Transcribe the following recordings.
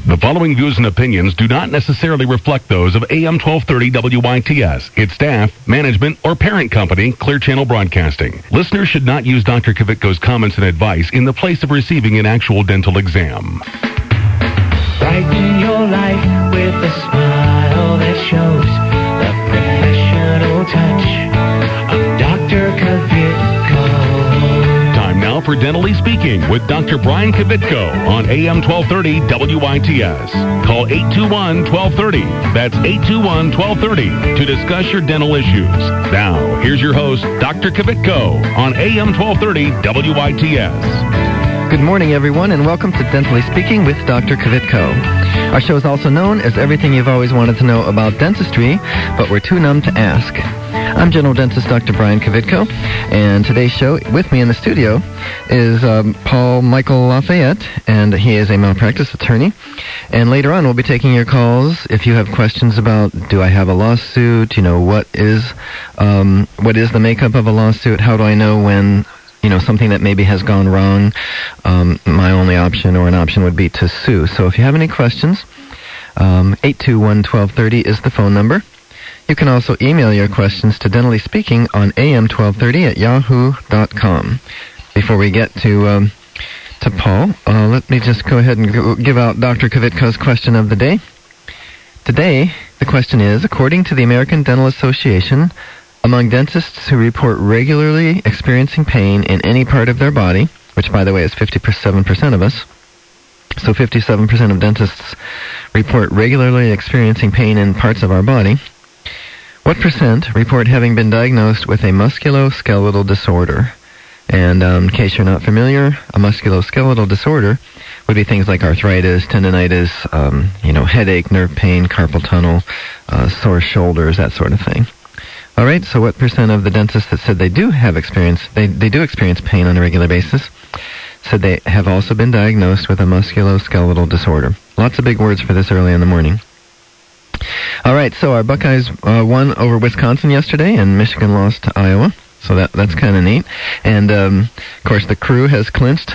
The following views and opinions do not necessarily reflect those of AM 1230 WITS, its staff, management, or parent company, Clear Channel Broadcasting. Listeners should not use Dr. Kvitko's comments and advice in the place of receiving an actual dental exam. Brighten your life with a smile that shows the professional touch of Dr. Kvitko. Time now for Dentally Speaking with Dr. Brian Kvitko on AM 1230 WITS. Call 821-1230. That's 821-1230 to discuss your dental issues. Now, here's your host, Dr. Kvitko on AM 1230 WITS. Good morning, everyone, and welcome to Dentally Speaking with Dr. Kvitko. Our show is also known as Everything You've Always Wanted to Know About Dentistry, but We're Too Numb to Ask. I'm General Dentist Dr. Brian Kvitko, and today's show with me in the studio is Paul Michael Lafayette, and he is a malpractice attorney. And later on, we'll be taking your calls if you have questions about, do I have a lawsuit? You know, what is the makeup of a lawsuit? How do I know when something that maybe has gone wrong? My only option or an option would be to sue. So if you have any questions, 821-1230 is the phone number. You can also email your questions to Dentally Speaking on AM1230 at yahoo.com. Before we get to Paul, let me just go ahead and give out Dr. Kvitko's question of the day. Today, the question is, according to the American Dental Association, among dentists who report regularly experiencing pain in any part of their body, which, by the way, is 57% of us, so 57% of dentists report regularly experiencing pain in parts of our body, what percent report having been diagnosed with a musculoskeletal disorder? And in case you're not familiar, a musculoskeletal disorder would be things like arthritis, tendinitis, headache, nerve pain, carpal tunnel, sore shoulders, that sort of thing. All right, so what percent of the dentists that said they do experience pain on a regular basis said they have also been diagnosed with a musculoskeletal disorder? Lots of big words for this early in the morning. All right, so our Buckeyes won over Wisconsin yesterday, and Michigan lost to Iowa, so that's kind of neat. And, of course, the Crew has clinched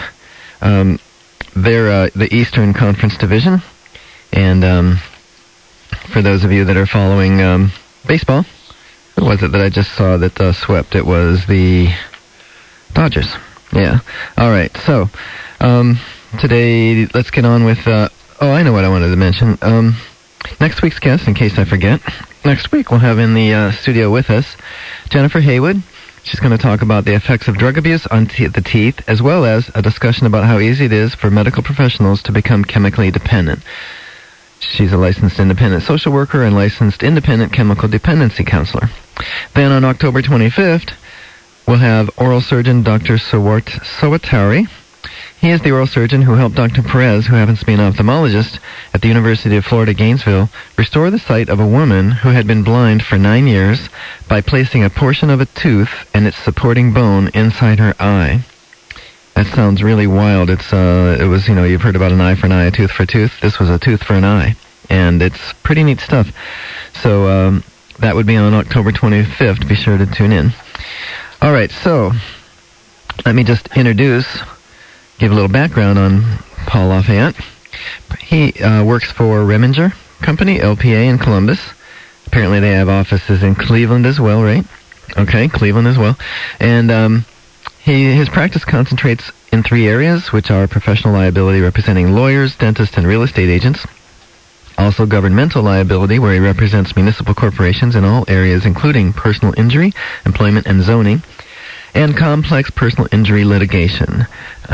the Eastern Conference Division. And for those of you that are following baseball, who was it that I just saw that swept? It was the Dodgers. Yeah. All right, so today let's get on with... I know what I wanted to mention. Next week's guest, in case I forget, next week we'll have in the studio with us Jennifer Haywood. She's going to talk about the effects of drug abuse on the teeth, as well as a discussion about how easy it is for medical professionals to become chemically dependent. She's a licensed independent social worker and licensed independent chemical dependency counselor. Then on October 25th, we'll have oral surgeon Dr. Sawatari. He is the oral surgeon who helped Dr. Perez, who happens to be an ophthalmologist at the University of Florida, Gainesville, restore the sight of a woman who had been blind for 9 years by placing a portion of a tooth and its supporting bone inside her eye. That sounds really wild. It was, you've heard about an eye for an eye, a tooth for a tooth. This was a tooth for an eye, and it's pretty neat stuff. So that would be on October 25th. Be sure to tune in. All right, so let me just give a little background on Paul Lafayette. He works for Reminger Company, LPA, in Columbus. Apparently they have offices in Cleveland as well, right? Okay, Cleveland as well. And his practice concentrates in 3 areas, which are professional liability representing lawyers, dentists, and real estate agents. Also governmental liability, where he represents municipal corporations in all areas, including personal injury, employment, and zoning. And complex personal injury litigation.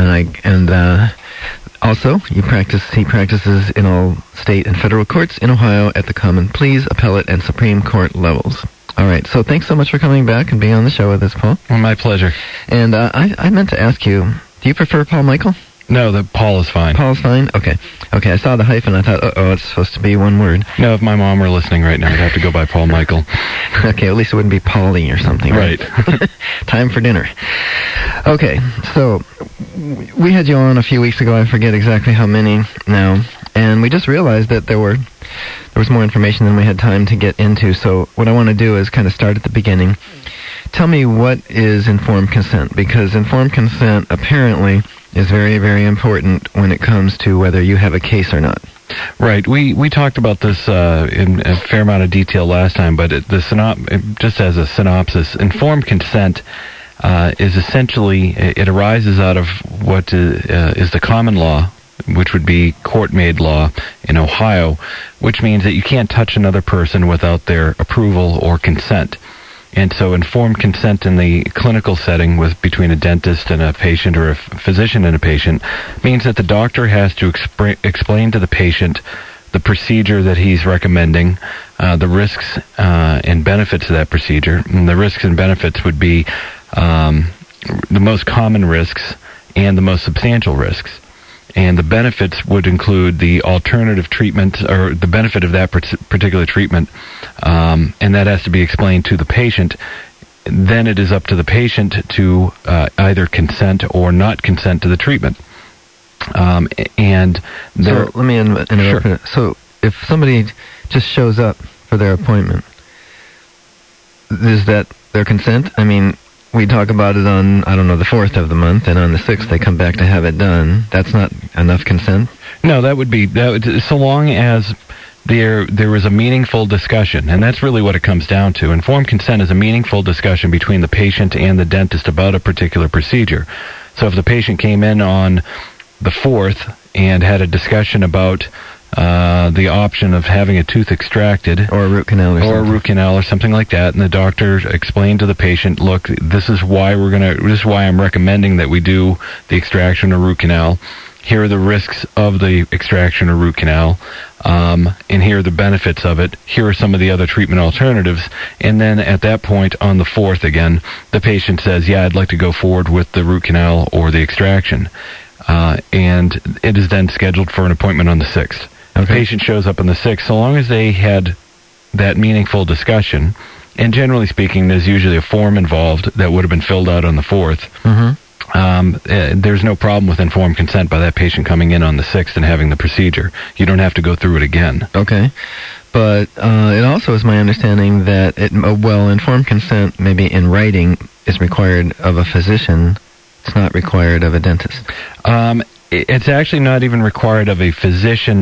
Also, he practices in all state and federal courts in Ohio at the Common Pleas, Appellate, and Supreme Court levels. All right, so thanks so much for coming back and being on the show with us, Paul. Well, my pleasure. And I meant to ask you, do you prefer Paul Michael? No, Paul is fine. Paul's fine? Okay, I saw the hyphen. I thought, it's supposed to be one word. No, if my mom were listening right now, I'd have to go by Paul Michael. Okay, at least it wouldn't be Paulie or something, right? Time for dinner. Okay, so we had you on a few weeks ago. I forget exactly how many now. And we just realized that there was more information than we had time to get into. So what I want to do is kind of start at the beginning. Tell me, what is informed consent? Because informed consent apparently is very, very important when it comes to whether you have a case or not. Right. We talked about this in a fair amount of detail last time, but just as a synopsis, informed consent is essentially, it arises out of what is the common law, which would be court-made law in Ohio, which means that you can't touch another person without their approval or consent. And so informed consent in the clinical setting between a dentist and a patient, or a physician and a patient, means that the doctor has to explain to the patient the procedure that he's recommending, the risks and benefits of that procedure. And the risks and benefits would be the most common risks and the most substantial risks. And the benefits would include the alternative treatment, or the benefit of that particular treatment, and that has to be explained to the patient. Then it is up to the patient to either consent or not consent to the treatment. So let me interrupt. Sure. So if somebody just shows up for their appointment, is that their consent? I mean, we talk about it on, I don't know, the 4th of the month, and on the 6th they come back to have it done. That's not enough consent? No, that would be, so long as there was a meaningful discussion, and that's really what it comes down to. Informed consent is a meaningful discussion between the patient and the dentist about a particular procedure. So if the patient came in on the 4th and had a discussion about the option of having a tooth extracted, or a root canal or something like that, and the doctor explained to the patient, look, this is why I'm recommending that we do the extraction or root canal. Here are the risks of the extraction or root canal, and here are the benefits of it. Here are some of the other treatment alternatives. And then at that point, on the 4th again, the patient says, yeah, I'd like to go forward with the root canal or the extraction. And it is then scheduled for an appointment on the 6th. Okay. The patient shows up on the 6th. So long as they had that meaningful discussion, and generally speaking, there's usually a form involved that would have been filled out on the 4th. Mm-hmm. There's no problem with informed consent by that patient coming in on the 6th and having the procedure. You don't have to go through it again. Okay. But it also is my understanding that informed consent, maybe in writing, is required of a physician. It's not required of a dentist. It's actually not even required of a physician.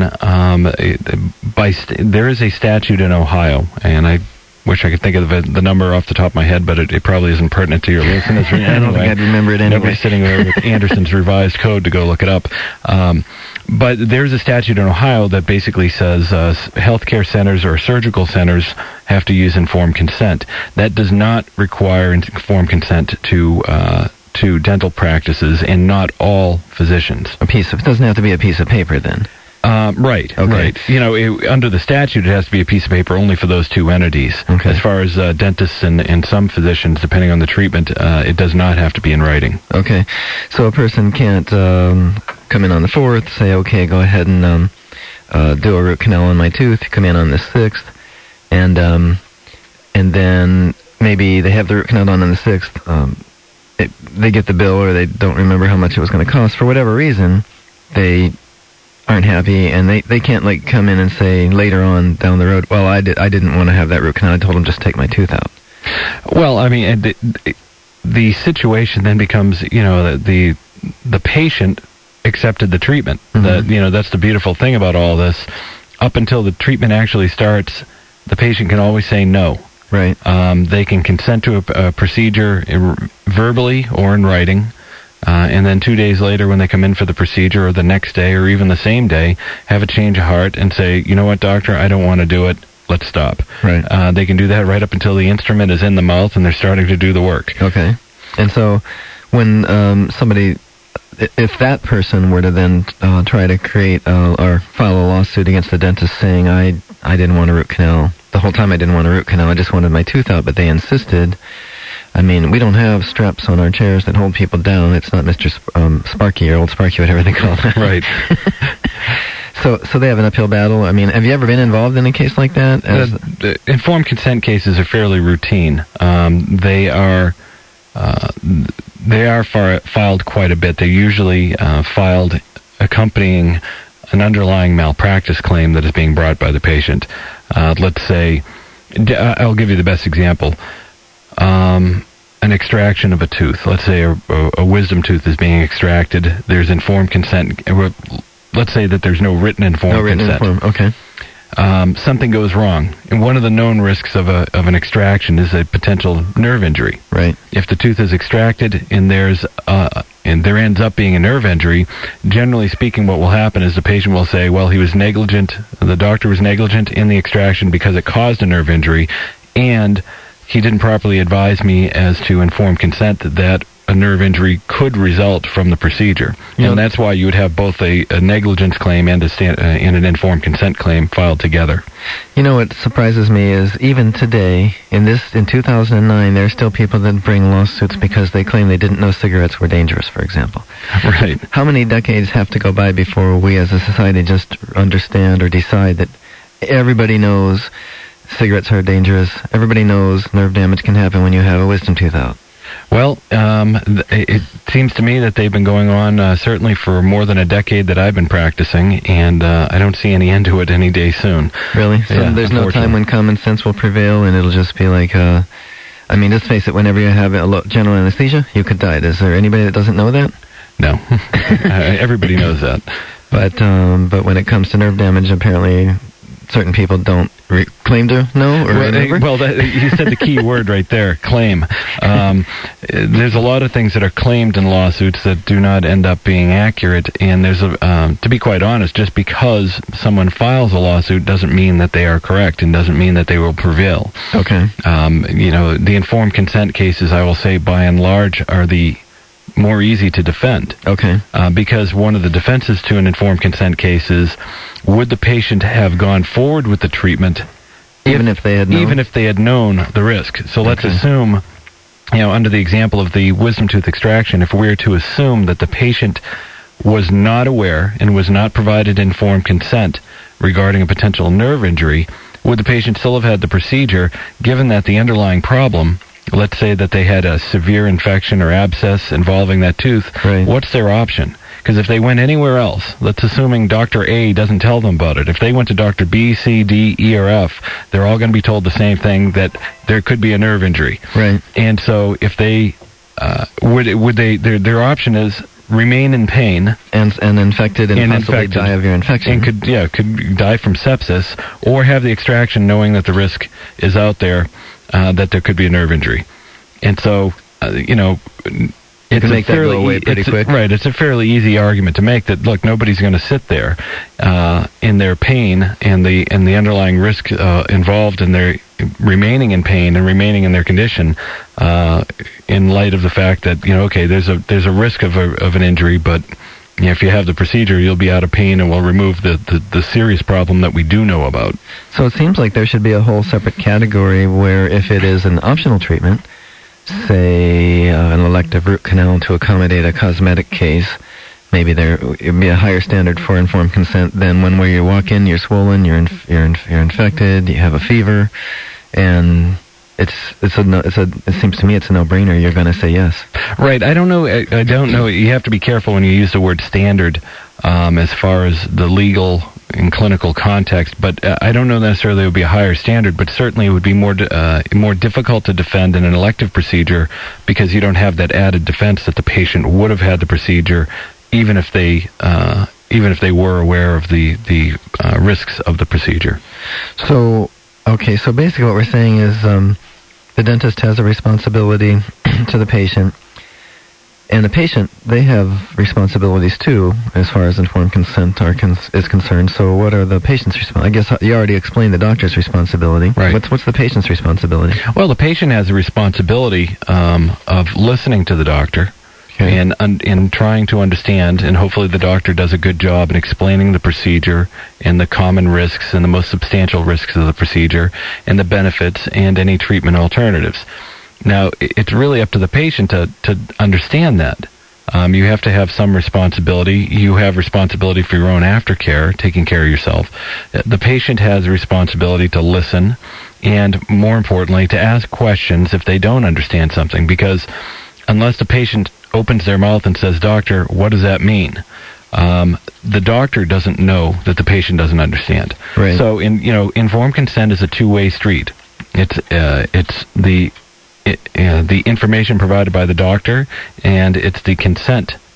There is a statute in Ohio, and I wish I could think of the number off the top of my head, but it probably isn't pertinent to your listeners. Anyway, I don't think I'd remember it anyway. Nobody's sitting there with Anderson's revised code to go look it up. But there's a statute in Ohio that basically says healthcare centers or surgical centers have to use informed consent. That does not require informed consent to dental practices, and not all physicians. It doesn't have to be a piece of paper then. Right. Okay. Right. You know, under the statute, it has to be a piece of paper only for those two entities. Okay. As far as dentists and some physicians, depending on the treatment, it does not have to be in writing. Okay. So a person can't come in on the 4th, say, okay, go ahead and do a root canal on my tooth. Come in on the 6th, and then maybe they have the root canal done on the 6th. They get the bill, or they don't remember how much it was going to cost. For whatever reason, they aren't happy, and they can't come in and say later on down the road, well, I didn't want to have that root canal. I told them just take my tooth out. Well, I mean, the situation then becomes, the patient accepted the treatment. Mm-hmm. That's the beautiful thing about all this. Up until the treatment actually starts, the patient can always say no. Right. They can consent to a procedure verbally or in writing, and then 2 days later when they come in for the procedure, or the next day, or even the same day, have a change of heart and say, you know what, doctor, I don't want to do it. Let's stop. Right. They can do that right up until the instrument is in the mouth and they're starting to do the work. Okay. And so when if that person were to then try to create or file a lawsuit against the dentist saying, I didn't want a root canal, the whole time I didn't want a root canal, I just wanted my tooth out, but they insisted. I mean, we don't have straps on our chairs that hold people down. It's not Mr. Sparky or Old Sparky, whatever they call it. Right. So they have an uphill battle. I mean, have you ever been involved in a case like that? The informed consent cases are fairly routine. They are filed quite a bit. They're usually filed accompanying an underlying malpractice claim that is being brought by the patient. Let's say, I'll give you the best example. An extraction of a tooth. Let's say a wisdom tooth is being extracted. There's informed consent. let's say that there's no written informed No written consent. informed. Okay. Something goes wrong, and one of the known risks of an extraction is a potential nerve injury. Right. If the tooth is extracted and there ends up being a nerve injury, generally speaking, what will happen is the patient will say, well, he was negligent, the doctor was negligent in the extraction because it caused a nerve injury, and he didn't properly advise me as to informed consent that a nerve injury could result from the procedure. Yeah. And that's why you would have both a negligence claim and and an informed consent claim filed together. You know what surprises me is even today, in 2009, there are still people that bring lawsuits because they claim they didn't know cigarettes were dangerous, for example. Right. How many decades have to go by before we as a society just understand or decide that everybody knows cigarettes are dangerous, everybody knows nerve damage can happen when you have a wisdom tooth out? Well, it seems to me that they've been going on certainly for more than a decade that I've been practicing, and I don't see any end to it any day soon. Really? So Yeah, there's no time when common sense will prevail, and it'll just be like, I mean, let's face it, whenever you have general anesthesia, you could die. Is there anybody that doesn't know that? No. Everybody knows that. But when it comes to nerve damage, apparently certain people don't claim to know or remember? Well, you said the key word right there, claim. There's a lot of things that are claimed in lawsuits that do not end up being accurate, and there's to be quite honest, just because someone files a lawsuit doesn't mean that they are correct and doesn't mean that they will prevail. Okay. The informed consent cases, I will say, by and large, are the more easy to defend. Okay. Because one of the defenses to an informed consent case is, would the patient have gone forward with the treatment even if they had known? Even if they had known the risk. So let's assume, under the example of the wisdom tooth extraction, if we were to assume that the patient was not aware and was not provided informed consent regarding a potential nerve injury, would the patient still have had the procedure, given that the underlying problem, let's say that they had a severe infection or abscess involving that tooth, right. What's their option? Because if they went anywhere else, let's assuming Dr. A doesn't tell them about it. If they went to Dr. B, C, D, E, or F, they're all going to be told the same thing, that there could be a nerve injury. Right. And so if they, their option is remain in pain and infected and possibly die of your infection, and could die from sepsis, or have the extraction knowing that the risk is out there, that there could be a nerve injury. And so you can make that go away pretty quick. Right, it's a fairly easy argument to make that, look, nobody's going to sit there in their pain and the underlying risk involved in their remaining in pain and remaining in their condition in light of the fact that, there's a risk of an injury, but if you have the procedure, you'll be out of pain and we'll remove the serious problem that we do know about. So it seems like there should be a whole separate category where if it is an optional treatment, say an elective root canal to accommodate a cosmetic case, maybe there would be a higher standard for informed consent than when where you walk in, you're swollen, you're infected, you have a fever, and it seems to me it's a no-brainer. You're going to say yes. Right. I don't know. You have to be careful when you use the word standard as far as the legal and clinical context, but I don't know necessarily it would be a higher standard, but certainly it would be more difficult to defend in an elective procedure because you don't have that added defense that the patient would have had the procedure even if they were aware of the risks of the procedure. So basically what we're saying is the dentist has a responsibility to the patient, and the patient, they have responsibilities too, as far as informed consent is concerned. So what are the patient's responsibilities? I guess you already explained the doctor's responsibility. Right. What's the patient's responsibility? Well, the patient has a responsibility of listening to the doctor. Okay. And trying to understand, and hopefully the doctor does a good job in explaining the procedure and the common risks and the most substantial risks of the procedure and the benefits and any treatment alternatives. Now, it's really up to the patient to understand that. You have to have some responsibility. You have responsibility for your own aftercare, taking care of yourself. The patient has a responsibility to listen and, more importantly, to ask questions if they don't understand something, because unless the patient opens their mouth and says, "Doctor, what does that mean?" The doctor doesn't know that the patient doesn't understand. Right. So, informed consent is a two-way street. It's the information provided by the doctor, and it's the consent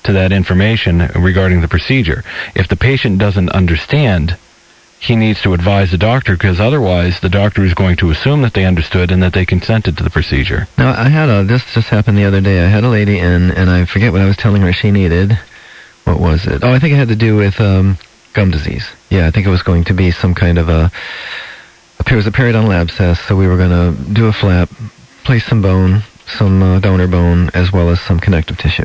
to that information regarding the procedure. If the patient doesn't understand, he needs to advise the doctor, because otherwise the doctor is going to assume that they understood and that they consented to the procedure. Now, this just happened the other day. I had a lady in, and I forget what I was telling her she needed. What was it? Oh, I think it had to do with gum disease. Yeah, I think it was going to be some kind of it was a periodontal abscess, so we were going to do a flap, place some bone, some donor bone, as well as some connective tissue.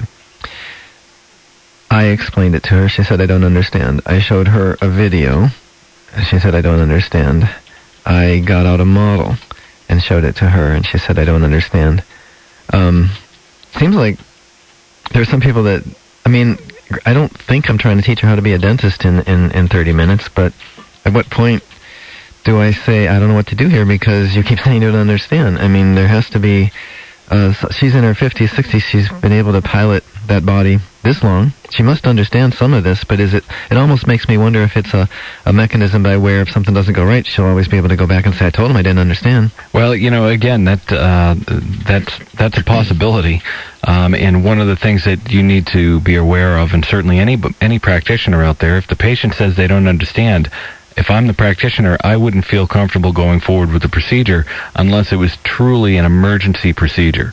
I explained it to her. She said, I don't understand. I showed her a video. She said, I don't understand. I got out a model and showed it to her, and she said, I don't understand. Seems like there's some people that, I don't think I'm trying to teach her how to be a dentist in 30 minutes, but at what point do I say, I don't know what to do here because you keep saying you don't understand? There has to be, she's in her 50s, 60s, she's been able to pilot that body this long. She must understand some of this, but it almost makes me wonder if it's a mechanism by where if something doesn't go right, she'll always be able to go back and say, I told him I didn't understand. Well, again, that's a possibility. And one of the things that you need to be aware of, and certainly any practitioner out there, if the patient says they don't understand, if I'm the practitioner, I wouldn't feel comfortable going forward with the procedure unless it was truly an emergency procedure.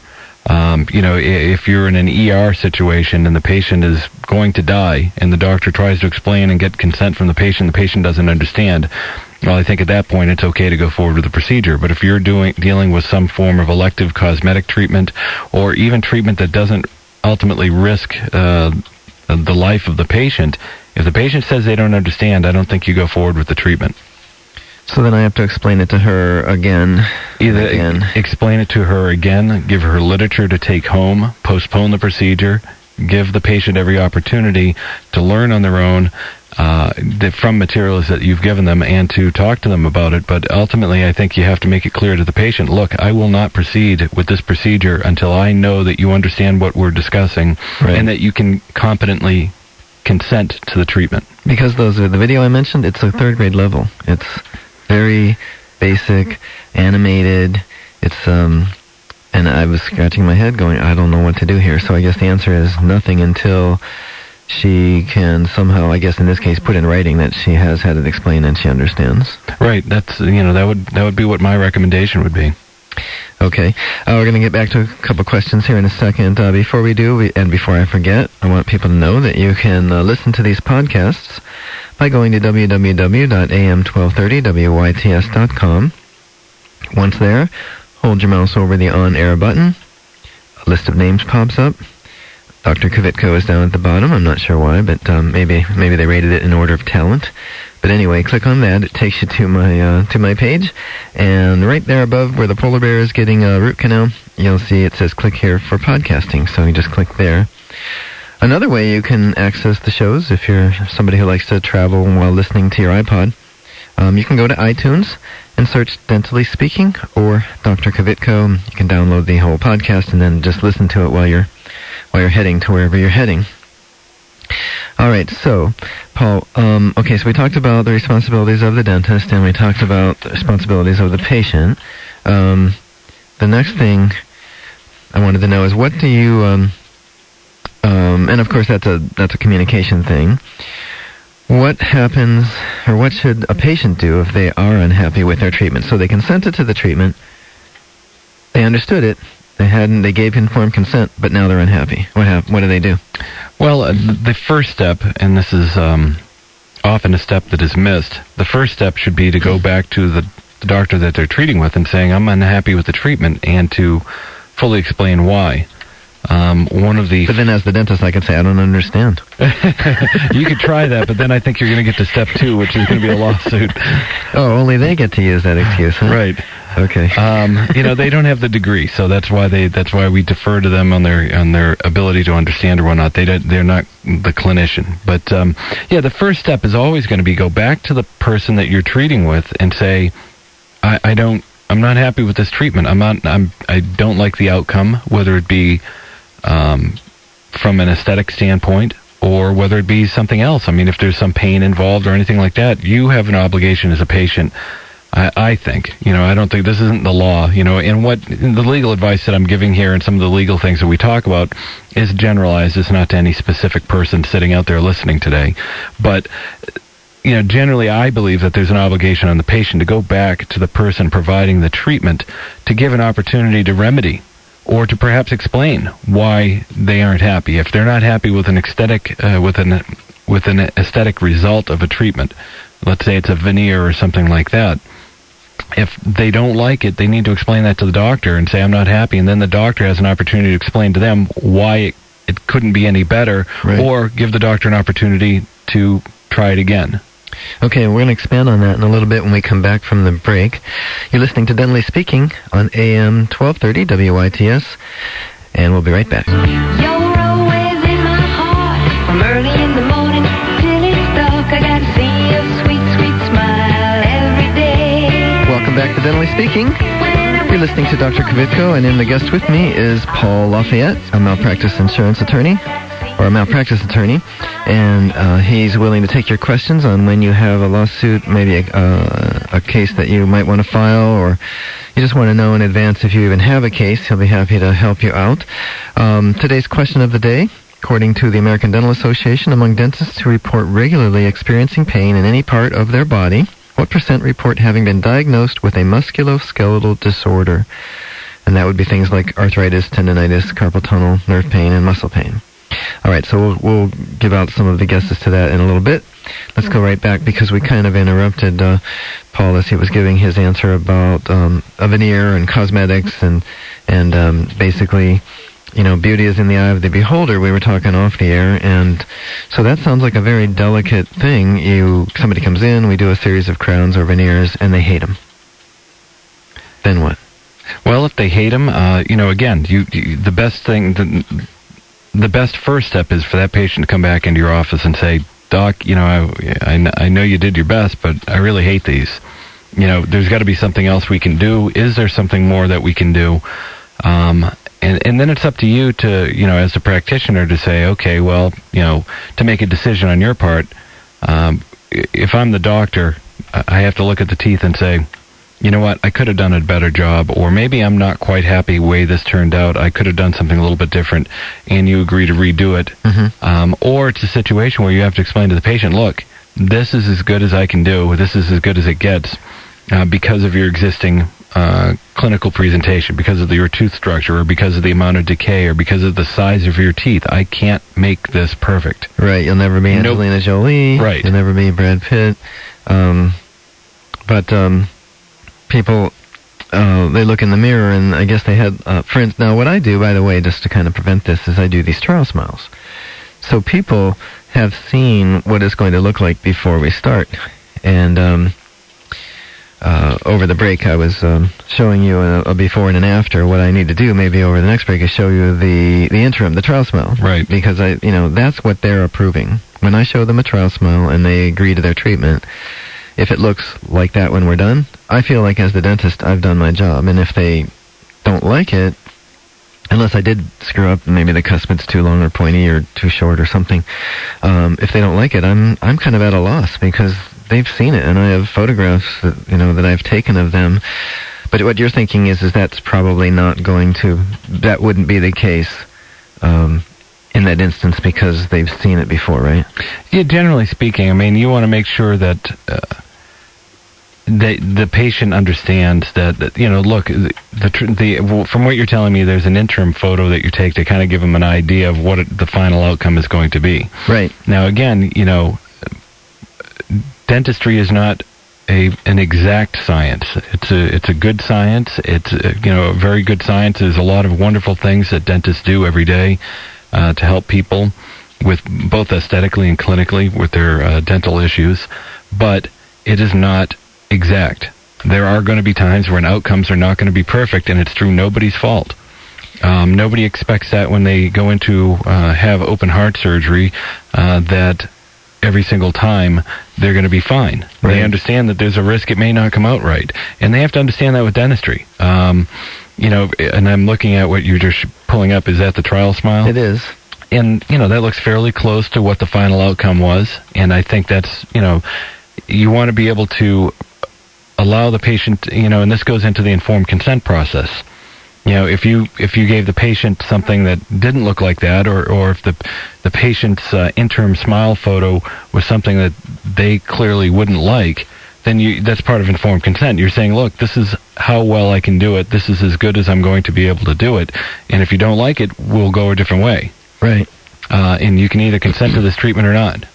If you're in an ER situation and the patient is going to die and the doctor tries to explain and get consent from the patient doesn't understand, well, I think at that point it's okay to go forward with the procedure. But if you're dealing with some form of elective cosmetic treatment or even treatment that doesn't ultimately risk the life of the patient, if the patient says they don't understand, I don't think you go forward with the treatment. So then I have to explain it to her again. Explain it to her again, give her literature to take home, postpone the procedure, give the patient every opportunity to learn on their own from materials that you've given them and to talk to them about it. But ultimately, I think you have to make it clear to the patient, look, I will not proceed with this procedure until I know that you understand what we're discussing and that you can competently consent to the treatment. Because the video I mentioned, it's a third grade level. It's very basic, animated. It's and I was scratching my head going, I don't know what to do here. So I guess the answer is nothing until she can somehow, I guess in this case, put in writing that she has had it explained and she understands. Right. That's that would be what my recommendation would be. Okay. We're going to get back to a couple questions here in a second. Before we do, and before I forget, I want people to know that you can listen to these podcasts by going to www.am1230wyts.com. Once there, hold your mouse over the on-air button. A list of names pops up. Dr. Kvitko is down at the bottom. I'm not sure why, but maybe they rated it in order of talent. But anyway, click on that. It takes you to my page, and right there above where the polar bear is getting a root canal, you'll see it says click here for podcasting. So you just click there. Another way you can access the shows, if you're somebody who likes to travel while listening to your iPod, you can go to iTunes and search Dentally Speaking or Dr. Kvitko. You can download the whole podcast and then just listen to it while you're heading to wherever you're heading. All right, so, Paul, okay, so we talked about the responsibilities of the dentist, and we talked about the responsibilities of the patient. The next thing I wanted to know is what do you, and of course that's a communication thing. What happens, or what should a patient do if they are unhappy with their treatment? So they consented to the treatment, they understood it, they gave informed consent, but now they're unhappy. What do they do? Well, the first step, and this is often a step that is missed, the first step should be to go back to the doctor that they're treating with and saying, I'm unhappy with the treatment, and to fully explain why. But then as the dentist, I could say, I don't understand. You could try that, but then I think you're going to get to step 2, which is going to be a lawsuit. Oh, only they get to use that excuse, huh? Right. Okay. They don't have the degree, so that's why we defer to them on their ability to understand or whatnot. They're not the clinician. But the first step is always going to be go back to the person that you're treating with and say, I'm not happy with this treatment. I don't like the outcome, whether it be from an aesthetic standpoint or whether it be something else. I mean, if there's some pain involved or anything like that, you have an obligation as a patient I think. I don't think this isn't the law. And what the legal advice that I'm giving here and some of the legal things that we talk about is generalized. It's not to any specific person sitting out there listening today. But, generally I believe that there's an obligation on the patient to go back to the person providing the treatment to give an opportunity to remedy or to perhaps explain why they aren't happy. If they're not happy with an aesthetic, with an aesthetic result of a treatment, let's say it's a veneer or something like that, if they don't like it, they need to explain that to the doctor and say, I'm not happy, and then the doctor has an opportunity to explain to them why it couldn't be any better, right, or give the doctor an opportunity to try it again. Okay, we're going to expand on that in a little bit when we come back from the break. You're listening to Dentally Speaking on AM 1230 WITS, and we'll be right back. You're always in my heart, from early in the morning till it's dark. I got to see your sweet, sweet smile every day. Welcome back to Dentally Speaking. You're listening to Dr. Kvitko, and in the guest with me is Paul Lafayette, a malpractice insurance attorney, or a malpractice attorney, and he's willing to take your questions on when you have a lawsuit, maybe a case that you might want to file, or you just want to know in advance if you even have a case. He'll be happy to help you out. Today's question of the day: according to the American Dental Association, among dentists who report regularly experiencing pain in any part of their body, what % report having been diagnosed with a musculoskeletal disorder? And that would be things like arthritis, tendonitis, carpal tunnel, nerve pain, and muscle pain. All right, so we'll give out some of the guesses to that in a little bit. Let's go right back, because we kind of interrupted Paul as he was giving his answer about a veneer and cosmetics and basically, beauty is in the eye of the beholder. We were talking off the air, and so that sounds like a very delicate thing. Somebody comes in, we do a series of crowns or veneers, and they hate them. Then what? Well, if they hate them, again, the best thing, the best first step is for that patient to come back into your office and say, Doc, I know you did your best, but I really hate these. There's got to be something else we can do. Is there something more that we can do? And then it's up to you to, as a practitioner, to say, okay, well, to make a decision on your part. If I'm the doctor, I have to look at the teeth and say, you know what, I could have done a better job, or maybe I'm not quite happy the way this turned out. I could have done something a little bit different, and you agree to redo it. Mm-hmm. Or it's a situation where you have to explain to the patient, look, this is as good as I can do. This is as good as it gets because of your existing clinical presentation, because of your tooth structure, or because of the amount of decay, or because of the size of your teeth. I can't make this perfect. Right, you'll never be Angelina Jolie. Right. You'll never be Brad Pitt. But people, they look in the mirror, and I guess they had friends. Now, what I do, by the way, just to kind of prevent this, is I do these trial smiles. So people have seen what it's going to look like before we start. And over the break, I was showing you a before and an after. What I need to do, maybe over the next break, is show you the interim, the trial smile. Right. Because that's what they're approving. When I show them a trial smile and they agree to their treatment, if it looks like that when we're done, I feel like as the dentist, I've done my job. And if they don't like it, unless I did screw up, maybe the cuspid's too long or pointy or too short or something, if they don't like it, I'm kind of at a loss, because they've seen it, and I have photographs that I've taken of them. But what you're thinking is that's probably not that wouldn't be the case in that instance, because they've seen it before, right? Yeah, generally speaking, I mean, you want to make sure that the patient understands that look, from what you're telling me, there's an interim photo that you take to kind of give them an idea of what the final outcome is going to be. Right. Now, again, dentistry is not an exact science. It's a good science. It's a very good science. There's a lot of wonderful things that dentists do every day to help people with both aesthetically and clinically with their dental issues, but it is not exact. There are going to be times when outcomes are not going to be perfect, and it's through nobody's fault. Nobody expects that when they go into have open heart surgery that every single time they're going to be fine. Right. They understand that there's a risk it may not come out right, and they have to understand that with dentistry. And I'm looking at what you're just pulling up. Is that the trial smile? It is. And, that looks fairly close to what the final outcome was, and I think that's, you want to be able to allow the patient, and this goes into the informed consent process. If you gave the patient something that didn't look like that, or if the patient's interim smile photo was something that they clearly wouldn't like, then that's part of informed consent. You're saying, look, this is how well I can do it. This is as good as I'm going to be able to do it. And if you don't like it, we'll go a different way. Right. And you can either consent to this treatment or not.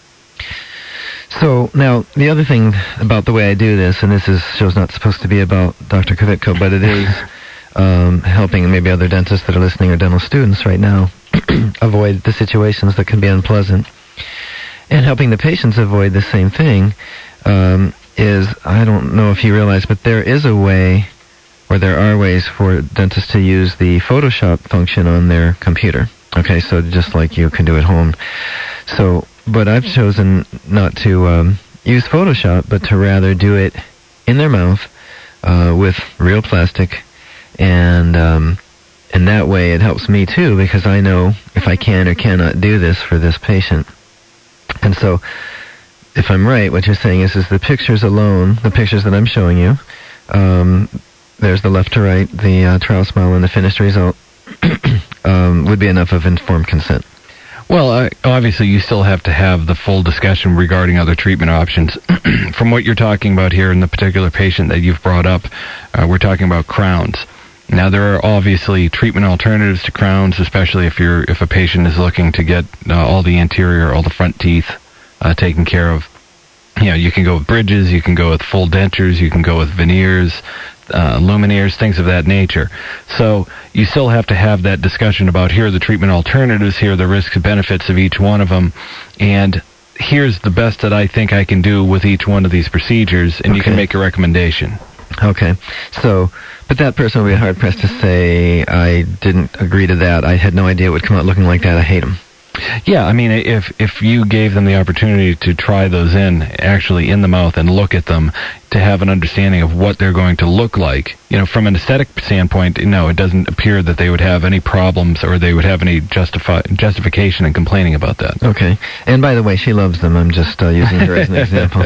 So now the other thing about the way I do this, and this show's not supposed to be about Dr. Kvitko, but it is helping maybe other dentists that are listening or dental students right now avoid the situations that can be unpleasant, and helping the patients avoid the same thing. Is, I don't know if you realize, but there is a way, or there are ways for dentists to use the Photoshop function on their computer. Okay, so just like you can do at home. So, but I've chosen not to use Photoshop, but to rather do it in their mouth with real plastic, and that way it helps me too, because I know if I can or cannot do this for this patient. And so, if I'm right, what you're saying is the pictures alone, the pictures that I'm showing you, there's the left to right, the trial smile and the finished result, would be enough of informed consent. Well, obviously you still have to have the full discussion regarding other treatment options. From what you're talking about here in the particular patient that you've brought up, we're talking about crowns. Now, there are obviously treatment alternatives to crowns, especially if a patient is looking to get all the anterior, all the front teeth taken care of. You can go with bridges, you can go with full dentures, you can go with veneers, lumineers, things of that nature. So you still have to have that discussion about here are the treatment alternatives, here are the risks and benefits of each one of them, and here's the best that I think I can do with each one of these procedures, and you can make a recommendation. Okay. So, but that person would be hard-pressed to say, I didn't agree to that, I had no idea it would come out looking like that, I hate them. Yeah, I mean, if you gave them the opportunity to try those actually in the mouth and look at them, to have an understanding of what they're going to look like, from an aesthetic standpoint, no, it doesn't appear that they would have any problems or they would have any justification in complaining about that. Okay. And by the way, she loves them. I'm just using her as an example.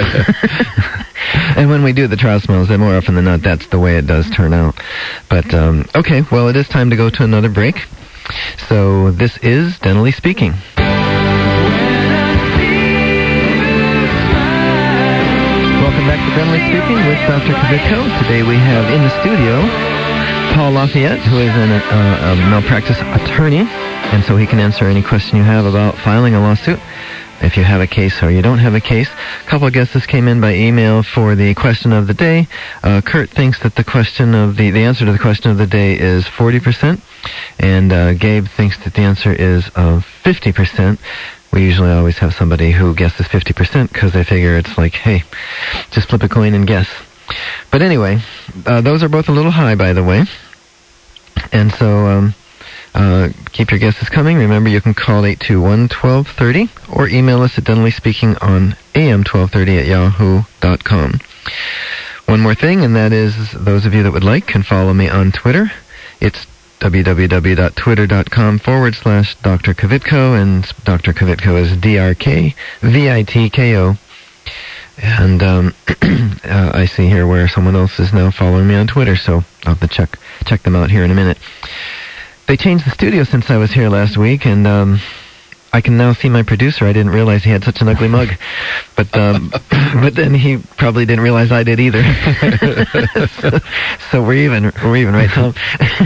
And when we do the trial smiles, then more often than not, that's the way it does turn out. But, okay, well, it is time to go to another break. So this is Dentally Speaking. Welcome back to Dentally Speaking with Dr. Kvitko. Today we have in the studio Paul Lafayette, who is a malpractice attorney, and so he can answer any question you have about filing a lawsuit. If you have a case or you don't have a case. A couple of guesses came in by email for the question of the day. Kurt thinks that the answer to the question of the day is 40%, and Gabe thinks that the answer is 50%. We usually always have somebody who guesses 50% because they figure it's like, hey, just flip a coin and guess. But anyway, those are both a little high, by the way. And so keep your guesses coming. Remember, you can call 821-1230 or email us at DentallySpeaking on am1230@yahoo.com. One more thing, and that is those of you that would like can follow me on Twitter. It's www.twitter.com/Dr. Kvitko, and Dr. Kvitko is DrKVitko. And I see here where someone else is now following me on Twitter, so I'll have to check them out here in a minute. They changed the studio since I was here last week, and I can now see my producer. I didn't realize he had such an ugly mug, but then he probably didn't realize I did either. so we're even, right, Tom?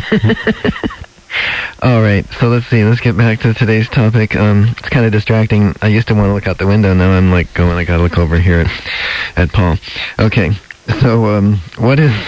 All right, so let's see. Let's get back to today's topic. It's kind of distracting. I used to want to look out the window. Now I'm like going, I got to look over here at Paul. Okay, so what is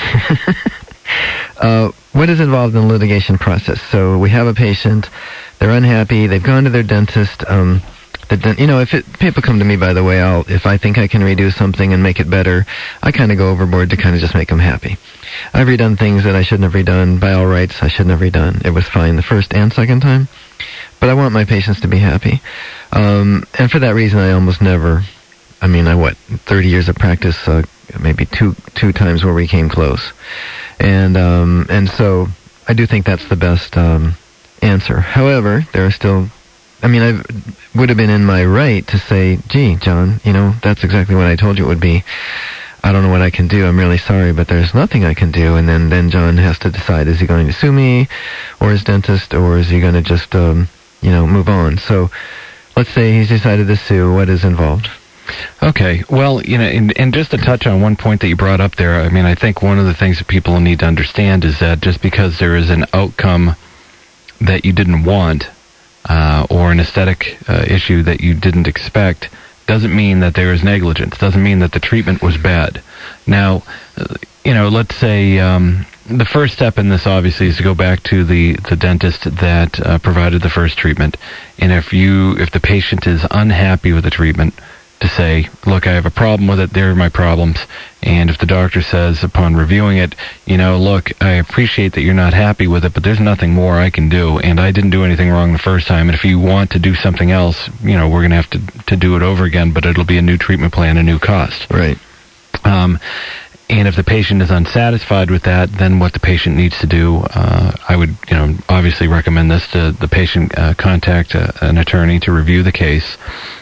what is involved in the litigation process? So we have a patient. They're unhappy. They've gone to their dentist. If people come to me, by the way, if I think I can redo something and make it better, I kind of go overboard to kind of just make them happy. I've redone things that I shouldn't have redone. By all rights, I shouldn't have redone. It was fine the first and second time, but I want my patients to be happy. And for that reason, I almost never, 30 years of practice, maybe two times where we came close. And so I do think that's the best answer. However, there are still, I would have been in my right to say, gee, John, that's exactly what I told you it would be. I don't know what I can do. I'm really sorry, but there's nothing I can do. And then John has to decide, is he going to sue me or his dentist, or is he going to just, move on? So let's say he's decided to sue. What is involved? Okay. Well, and just to touch on one point that you brought up there, I mean, I think one of the things that people need to understand is that just because there is an outcome that you didn't want, or an aesthetic issue that you didn't expect, doesn't mean that there is negligence, doesn't mean that the treatment was bad. Now, let's say the first step in this, obviously, is to go back to the dentist that provided the first treatment. And if the patient is unhappy with the treatment, to say, look, I have a problem with it, there are my problems. And if the doctor says, upon reviewing it, look, I appreciate that you're not happy with it, but there's nothing more I can do, and I didn't do anything wrong the first time, and if you want to do something else, we're going to have to do it over again, but it'll be a new treatment plan, a new cost. Right. And if the patient is unsatisfied with that, then what the patient needs to do, I would, obviously recommend this to the patient contact an attorney to review the case.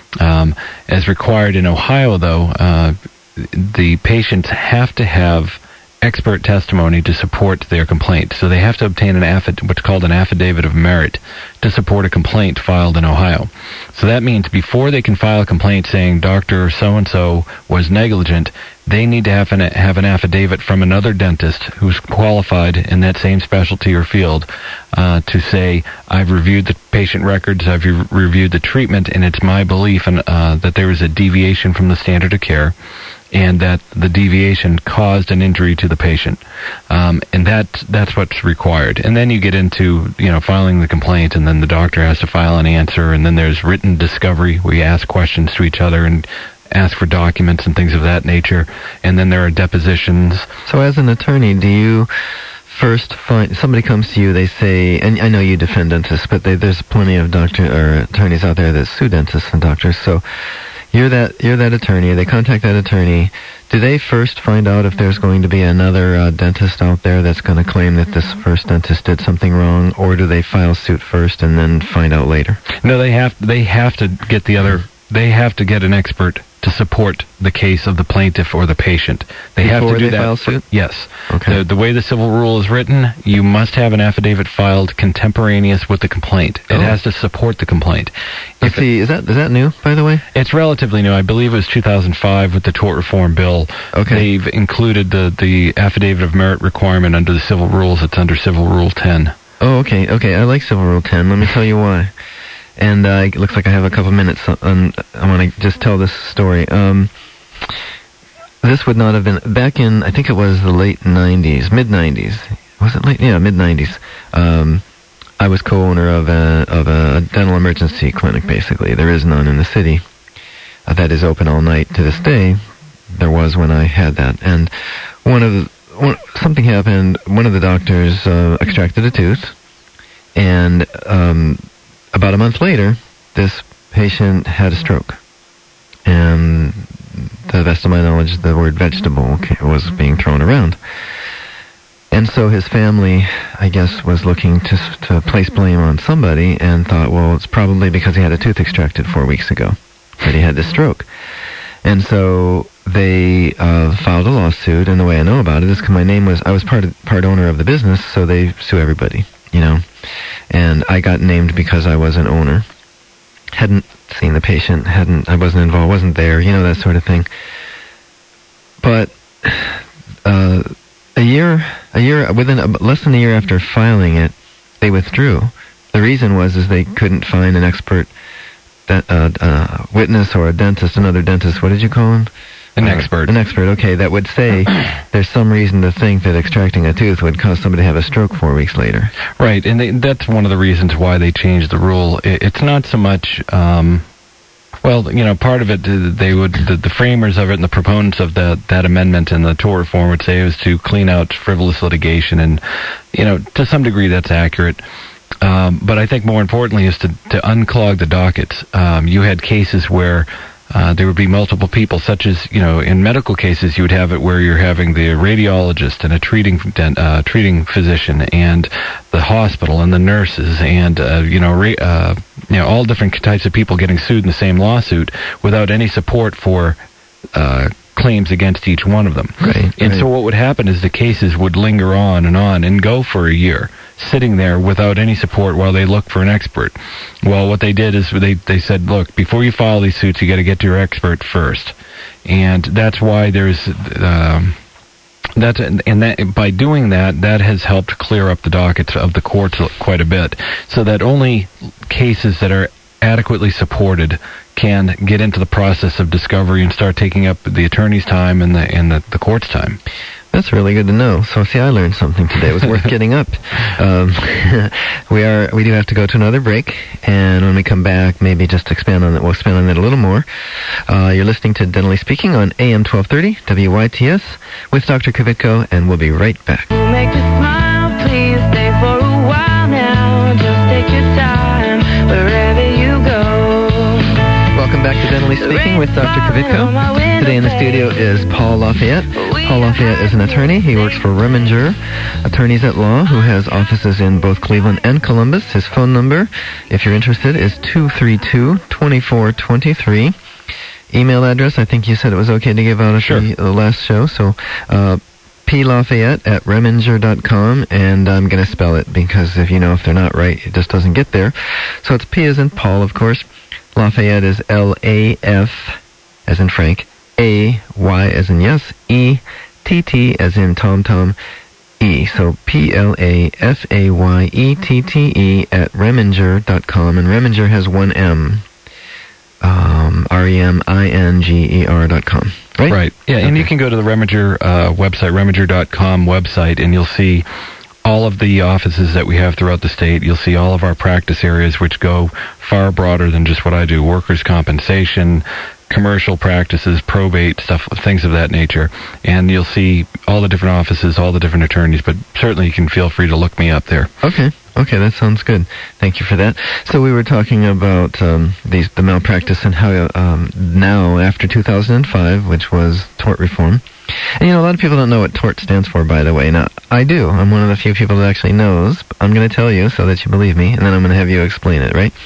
As required in Ohio, though, the patients have to have expert testimony to support their complaint. So they have to obtain what's called an affidavit of merit to support a complaint filed in Ohio. So that means before they can file a complaint saying Dr. So-and-so was negligent, they need to have an affidavit from another dentist who's qualified in that same specialty or field to say, I've reviewed the patient records, I've reviewed the treatment, and it's my belief that there is a deviation from the standard of care, and that the deviation caused an injury to the patient. And that's what's required. And then you get into, filing the complaint, and then the doctor has to file an answer, and then there's written discovery where you ask questions to each other and ask for documents and things of that nature, and then there are depositions. So as an attorney, do you first find, somebody comes to you, they say, and I know you defend dentists, but there's plenty of attorneys out there that sue dentists and doctors, so you're that attorney, they contact that attorney. Do they first find out if there's going to be another dentist out there that's going to claim that this first dentist did something wrong, or do they file suit first and then find out later? No, they have to get they have to get an expert to support the case of the plaintiff or the patient. They have to do that. File suit? Yes. Okay. The way the civil rule is written, you must have an affidavit filed contemporaneous with the complaint. It has to support the complaint. Is that new, by the way? It's relatively new. I believe it was 2005 with the Tort Reform Bill. Okay. They've included the affidavit of merit requirement under the civil rules. It's under Civil Rule 10. Oh, okay. I like Civil Rule 10. Let me tell you why. And it looks like I have a couple minutes. I want to just tell this story. This would not have been back in, I think it was the late 90s, mid-90s. Was it late? Yeah, mid-90s. I was co-owner of a dental emergency clinic, basically. There is none in the city that is open all night to this day. There was when I had that. And something happened. One of the doctors extracted a tooth, and about a month later, this patient had a stroke. And to the best of my knowledge, the word vegetable was being thrown around. And so his family, I guess, was looking to place blame on somebody and thought, well, it's probably because he had a tooth extracted 4 weeks ago that he had this stroke. And so they filed a lawsuit, and the way I know about it is because I was part owner of the business, so they sue everybody, And I got named because I was an owner. Hadn't seen the patient, I wasn't involved, wasn't there, that sort of thing. But within less than a year after filing it, they withdrew. The reason was they couldn't find an expert witness or another dentist. What did you call him? An expert. An expert, okay, that would say there's some reason to think that extracting a tooth would cause somebody to have a stroke 4 weeks later. Right, and that's one of the reasons why they changed the rule. It's not so much, part of it, the framers of it and the proponents of that amendment and the tort reform would say it was to clean out frivolous litigation, and, to some degree that's accurate. But I think more importantly is to unclog the dockets. You had cases where there would be multiple people, such as, in medical cases, you would have it where you're having the radiologist and a treating physician and the hospital and the nurses and, all different types of people getting sued in the same lawsuit without any support for claims against each one of them. Right. And so what would happen is the cases would linger on and go for a year, sitting there without any support while they look for an expert. Well, what they did is they said, look, before you file these suits, you got to get to your expert first. And that's why there's by doing that, that has helped clear up the dockets of the courts quite a bit, so that only cases that are adequately supported can get into the process of discovery and start taking up the attorney's time and the court's time. That's really good to know. So, see, I learned something today. It was worth getting up. We do have to go to another break, and when we come back, maybe just expand on it. We'll expand on it a little more. You're listening to Dentally Speaking on AM 1230 WYTS with Dr. Kvitko, and we'll be right back. Make you smile, please stay for a while now. Just take your time wherever you go. Welcome back to Dentally Speaking with Dr. Kvitko. Today in the studio is Paul Lafayette. Paul Lafayette is an attorney. He works for Reminger Attorneys at Law, who has offices in both Cleveland and Columbus. His phone number, if you're interested, is 232-2423. Email address, I think you said it was okay to give out at the last show. So, plafayette@reminger.com, and I'm going to spell it because if they're not right, it just doesn't get there. So it's P as in Paul, of course. Lafayette is L-A-F as in Frank, A-Y as in yes, E-T-T as in Tom, E. So P-L-A-F-A-Y-E-T-T-E at Reminger.com, and Reminger has one M. R-E-M-I-N-G-E-R.com. Right? Right. Yeah, okay. And you can go to the Reminger website, Reminger.com website, and you'll see all of the offices that we have throughout the state. You'll see all of our practice areas, which go far broader than just what I do: workers' compensation, commercial practices, probate, stuff, things of that nature. And you'll see all the different offices, all the different attorneys, but certainly you can feel free to look me up there. Okay, that sounds good. Thank you for that. So we were talking about the malpractice and how now, after 2005, which was tort reform, and a lot of people don't know what tort stands for, by the way. Now, I do. I'm one of the few people that actually knows. I'm going to tell you so that you believe me, and then I'm going to have you explain it, right?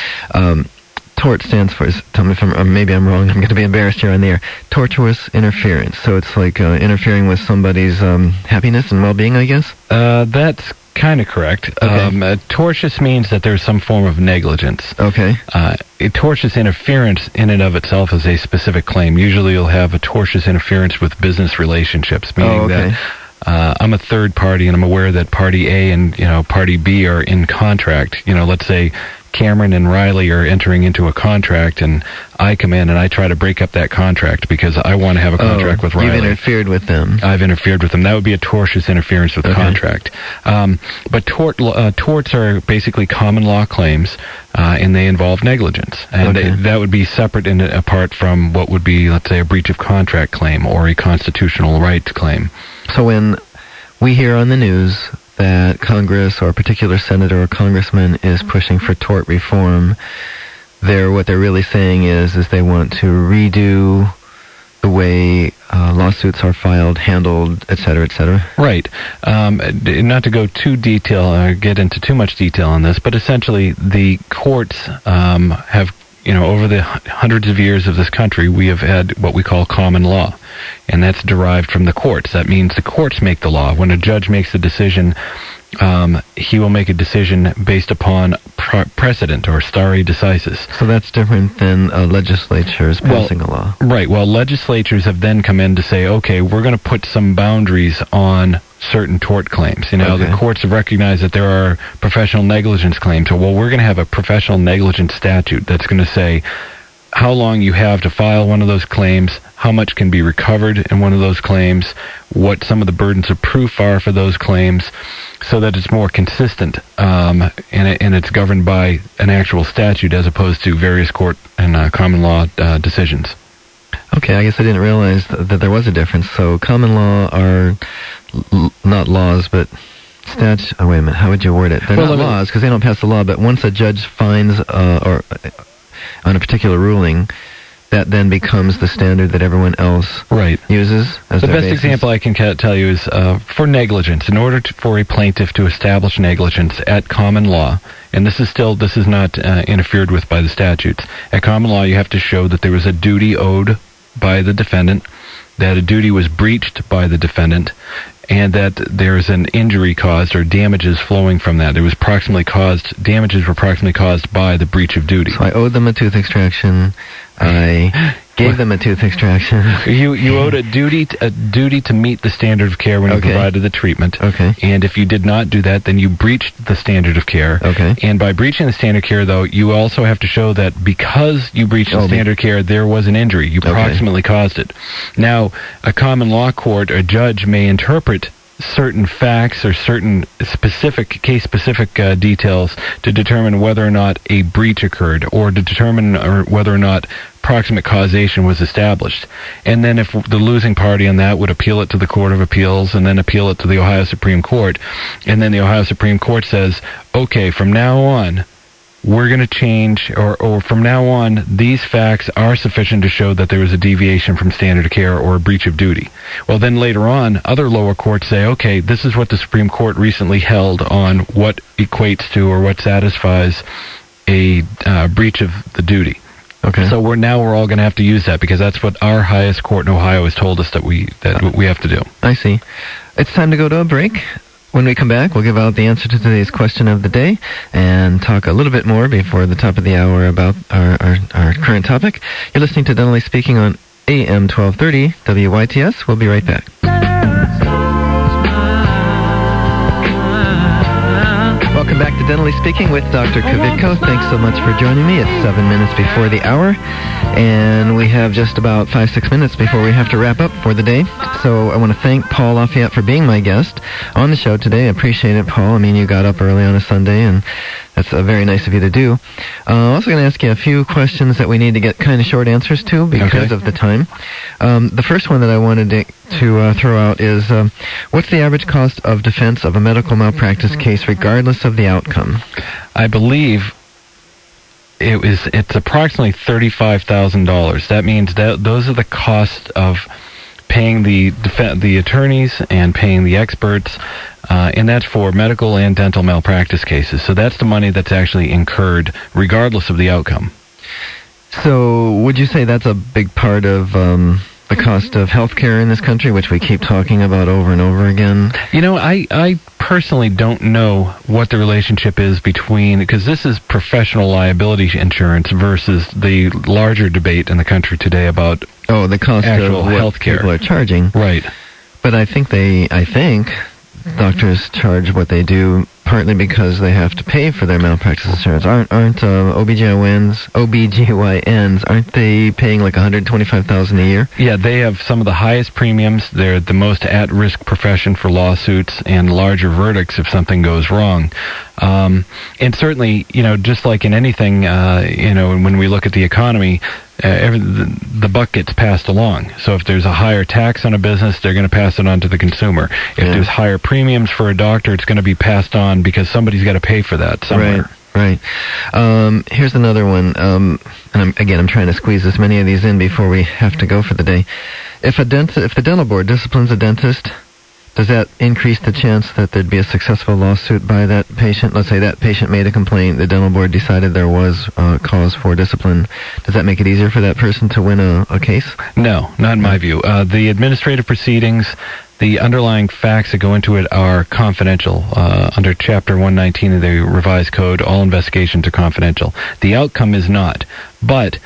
Tort stands for, tell me if maybe I'm wrong, I'm going to be embarrassed here on the air, tortuous interference. So it's like interfering with somebody's happiness and well-being, I guess? That's kind of correct. Okay. Tortious means that there's some form of negligence. Okay. Tortious interference in and of itself is a specific claim. Usually you'll have a tortious interference with business relationships, meaning that I'm a third party and I'm aware that party A and party B are in contract. Let's say Cameron and Riley are entering into a contract, and I come in and I try to break up that contract because I want to have a contract with Riley. You've interfered with them. I've interfered with them. That would be a tortious interference with the contract. But torts are basically common law claims, and they involve negligence. And that would be separate and apart from what would be, let's say, a breach of contract claim or a constitutional rights claim. So when we hear on the news that Congress or a particular senator or congressman is pushing for tort reform, what they're really saying is they want to redo the way lawsuits are filed, handled, et cetera, et cetera. Right. Not to go too get into too much detail on this, but essentially the courts have, over the hundreds of years of this country, we have had what we call common law, and that's derived from the courts. That means the courts make the law. When a judge makes a decision, he will make a decision based upon precedent or stare decisis. So that's different than legislatures passing a law. Right. Well, legislatures have then come in to say, okay, we're going to put some boundaries on certain tort claims. The courts have recognized that there are professional negligence claims. So, we're going to have a professional negligence statute that's going to say how long you have to file one of those claims, how much can be recovered in one of those claims, what some of the burdens of proof are for those claims, so that it's more consistent, and it's governed by an actual statute as opposed to various court and common law decisions. Okay, I guess I didn't realize that there was a difference. So common law are not laws, but statutes. Oh, wait a minute. How would you word it? They're not laws because they don't pass the law, but once a judge finds or on a particular ruling, that then becomes the standard that everyone else uses as the their best basis. example I can tell you is for negligence. In order for a plaintiff to establish negligence at common law, and this is not interfered with by the statutes. At common law, you have to show that there was a duty owed by the defendant, that a duty was breached by the defendant, and that there's an injury caused or damages flowing from that. Damages were approximately caused by the breach of duty. So I owed them a tooth extraction. I gave them a tooth extraction. You owed a duty to meet the standard of care when you provided the treatment. Okay. And if you did not do that, then you breached the standard of care. Okay. And by breaching the standard of care, though, you also have to show that because you breached the standard of care, there was an injury. You proximately caused it. Now, a common law court, a judge may interpret certain facts or certain case-specific details to determine whether or not a breach occurred, or to determine whether or not proximate causation was established. And then if the losing party on that would appeal it to the Court of Appeals, and then appeal it to the Ohio Supreme Court, and then the Ohio Supreme Court says, okay, from now on, we're going to change, or from now on, these facts are sufficient to show that there was a deviation from standard of care or a breach of duty. Well, then later on, other lower courts say, okay, this is what the Supreme Court recently held on what equates to or what satisfies a breach of the duty. Okay. So we're all going to have to use that, because that's what our highest court in Ohio has told us that we have to do. I see. It's time to go to a break. When we come back, we'll give out the answer to today's question of the day and talk a little bit more before the top of the hour about our current topic. You're listening to Dentally Speaking on AM 1230 WYTS. We'll be right back. Welcome back to Dentally Speaking with Dr. Kvitko. Thanks so much for joining me. It's 7 minutes before the hour, and we have just about 5-6 minutes before we have to wrap up for the day. So I want to thank Paul Lafayette for being my guest on the show today. I appreciate it, Paul. I mean, you got up early on a Sunday, and that's very nice of you to do. I'm also going to ask you a few questions that we need to get kind of short answers to because of the time. The first one that I wanted to throw out is, what's the average cost of defense of a medical malpractice case regardless of the outcome? I believe it's approximately $35,000. That means that those are the costs of paying the attorneys and paying the experts, and that's for medical and dental malpractice cases. So that's the money that's actually incurred regardless of the outcome. So would you say that's a big part of the cost of health care in this country, which we keep talking about over and over again? You know, I personally don't know what the relationship is between, because this is professional liability insurance versus the larger debate in the country today about the cost actual of what health care people are charging. Right. But I think doctors charge what they do partly because they have to pay for their malpractice insurance. Aren't OBGYNs, aren't they paying like $125,000 a year? Yeah, they have some of the highest premiums. They're the most at-risk profession for lawsuits and larger verdicts if something goes wrong. And certainly, just like in anything, when we look at the economy, the buck gets passed along. So if there's a higher tax on a business, they're going to pass it on to the consumer. If there's higher premiums for a doctor, it's going to be passed on because somebody's got to pay for that somewhere. Right. Here's another one. And I'm trying to squeeze as many of these in before we have to go for the day. If the dental board disciplines a dentist, does that increase the chance that there'd be a successful lawsuit by that patient? Let's say that patient made a complaint, the dental board decided there was cause for discipline. Does that make it easier for that person to win a case? No, not in my view. The administrative proceedings, the underlying facts that go into it are confidential. Under Chapter 119 of the Revised Code, all investigations are confidential. The outcome is not. But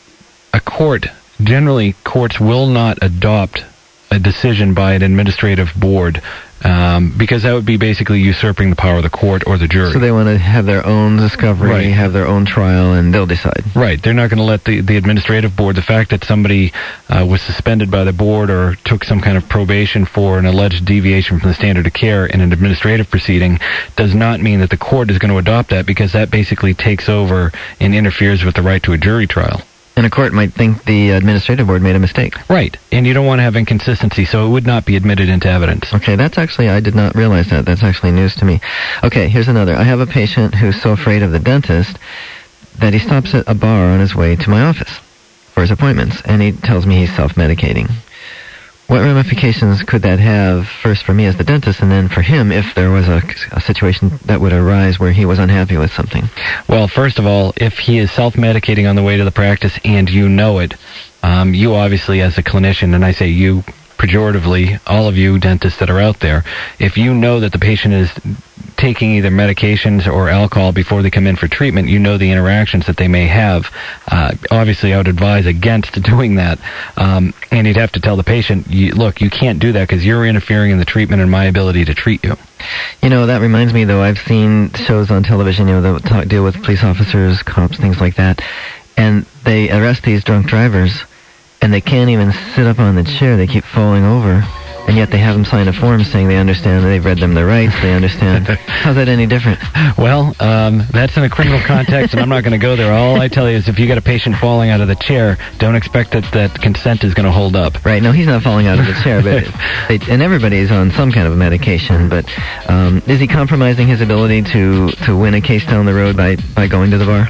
generally courts will not adopt a decision by an administrative board, because that would be basically usurping the power of the court or the jury. So they want to have their own discovery, have their own trial, and they'll decide. Right. They're not going to let the administrative board, the fact that somebody was suspended by the board or took some kind of probation for an alleged deviation from the standard of care in an administrative proceeding, does not mean that the court is going to adopt that, because that basically takes over and interferes with the right to a jury trial. And a court might think the administrative board made a mistake. Right. And you don't want to have inconsistency, so it would not be admitted into evidence. Okay, I did not realize that. That's actually news to me. Okay, here's another. I have a patient who's so afraid of the dentist that he stops at a bar on his way to my office for his appointments, and he tells me he's self-medicating. What ramifications could that have, first for me as the dentist, and then for him if there was a situation that would arise where he was unhappy with something? Well, first of all, if he is self-medicating on the way to the practice and you know it, You obviously, as a clinician, and I say you pejoratively, all of you dentists that are out there, if you know that the patient is taking either medications or alcohol before they come in for treatment, you know the interactions that they may have. Obviously, I would advise against doing that. And you'd have to tell the patient, look, you can't do that because you're interfering in the treatment and my ability to treat you. You know, that reminds me, though, I've seen shows on television, that deal with police officers, cops, things like that, and they arrest these drunk drivers, and they can't even sit up on the chair. They keep falling over. And yet they have them sign a form saying they understand, they've read them their rights, they understand. How's that any different? Well, that's in a criminal context, and I'm not going to go there. All I tell you is if you get a patient falling out of the chair, don't expect that consent is going to hold up. Right. No, he's not falling out of the chair, but and everybody's on some kind of medication. But is he compromising his ability to win a case down the road by going to the bar?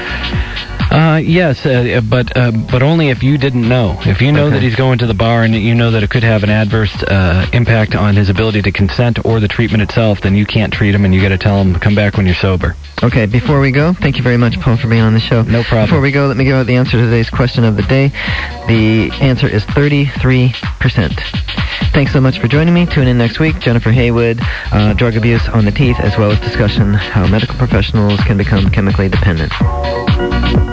Yes, but only if you didn't know. If you know that he's going to the bar and you know that it could have an adverse impact on his ability to consent or the treatment itself, then you can't treat him, and you got to tell him come back when you're sober. Okay, before we go, thank you very much, Paul, for being on the show. No problem. Before we go, let me give out the answer to today's question of the day. The answer is 33%. Thanks so much for joining me. Tune in next week. Jennifer Haywood, drug abuse on the teeth, as well as discussion how medical professionals can become chemically dependent.